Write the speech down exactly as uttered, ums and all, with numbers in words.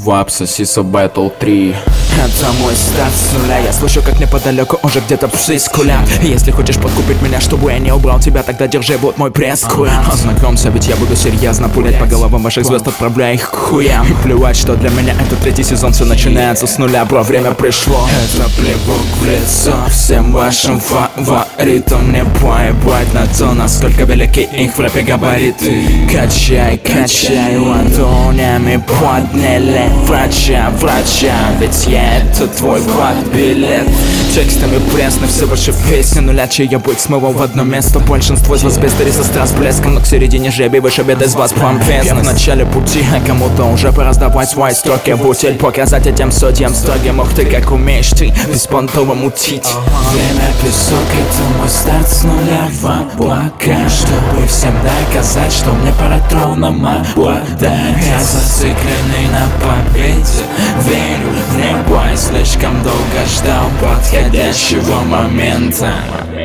Вап, Сосиса Battle три. Это мой старт с нуля. Я слышу, как неподалеку уже где-то псы скулят. Если хочешь подкупить меня, чтобы я не убрал тебя, тогда держи вот мой пресс-курант. Ознакомься, ведь я буду серьезно пулять по головам ваших звезд, отправляя их к хуям. И плевать, что для меня это третий сезон, все начинается с нуля, бро, время пришло. Это плевок в лицо всем вашим фаворитам. Мне поебать на то, насколько велики их в рэпе габариты. Качай, качай, ладонями подняли врача, врача, ведь я это твой билет. Текстами пресны все ваши песни нуля, чья быть смывал в одно место. Большинство из вас бездари со страз блеском, но к середине жребий выше бед из вас помпезность. Я в начале пути, а кому-то уже пора сдавать свои строки. Бутель показать этим судьям строгим. Ух ты, как умеешь ты беспонтово мутить. Время песок, это мой старт с нуля в облака, чтобы всем доказать, что мне пора троном обладать. Я зацикленный на победе, верю в небо и слишком долго ждал подходящего момента.